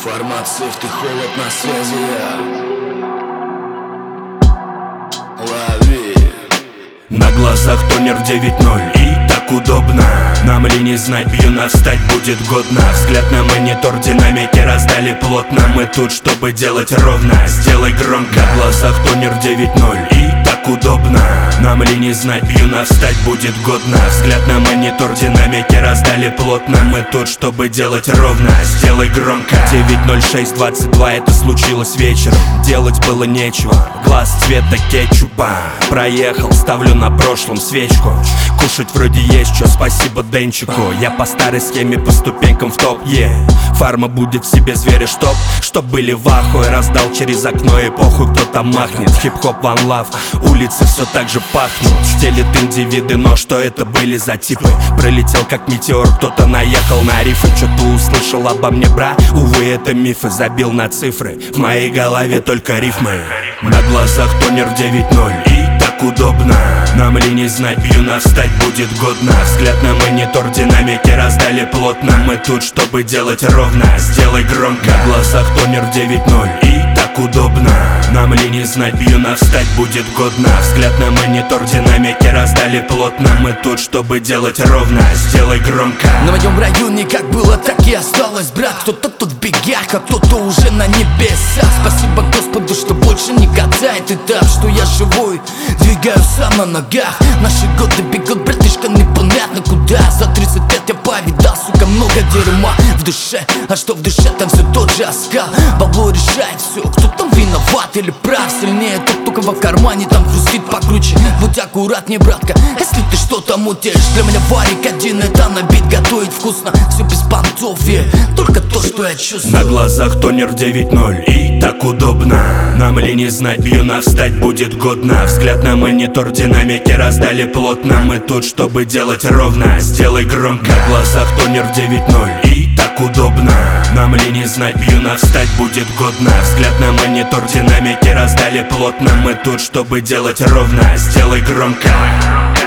Фармацевт и холод на связи. Лови. На глазах тонер 9-0 и так удобно. Нам ли не знать, бьюна встать будет годно. Взгляд на монитор, динамики раздали плотно. Мы тут, чтобы делать ровно, сделай громко. На глазах тонер 9-0 и так удобно. Нам ли не знать, бьюна встать будет годно. Взгляд на монитор, динамики раздали плотно. Мы тут, чтобы делать ровно, сделай громко. 9:06:22, это случилось вечером. Делать было нечего, глаз цвета кетчупа. Проехал, ставлю на прошлом свечку. Кушать вроде есть что, спасибо Денчику. Я по старой схеме, по ступенькам в топ, Фарма будет в себе зверя, чтоб были в ахуе. Раздал через окно эпоху, кто-то махнет. Хип-хоп, one love, улицы все так же пахнут. Стелит индивиды, но что это были за типы? Пролетел как метеор, кто-то наехал на рифы. Что-то услышал обо мне, бра? Увы, это мифы, забил на цифры. В моей голове только рифмы. На глазах тонер 9-0 и так удобно. Нам ли не знать, бьюна встать будет годно. Взгляд на монитор, динамики раздали плотно. Мы тут, чтобы делать ровно, сделай громко. На глазах тонер 9-0 и так удобно. Нам ли не знать, бьюна встать будет годно. Взгляд на монитор, динамики раздали плотно. Мы тут, чтобы делать ровно, сделай громко. На моем районе как было, так и осталось, брат. Кто-то тут в бегах, а кто-то уже на небесах. Спасибо Господу, что больше не катает этап, что я живой, двигаюсь сам на ногах. Наши годы бегут, братишка, непонятно куда. За 30 лет я повидал, сука, много дерьма в душе. А что в душе, там все тот же оскал. Бабло решает все, кто там виноват или прав. Сильнее тот, только в кармане, там хрустит покруче. Будь аккуратней, братка, если ты что-то мутишь. Для меня варик один, это набит, готовить вкусно. Все без понтов, только то, что я чувствую. На глазах тонер 9-0 и так удобно. Нам ли не знать, бьюна встать будет годно. Взгляд на монитор, динамики раздали плотно. Мы тут, чтобы делать ровно, сделай громко. На глазах тонер 9-0 и так удобно. Нам ли не знать, бьюна встать будет годно. Взгляд на монитор, динамики раздали плотно. Мы тут, чтобы делать ровно, сделай громко.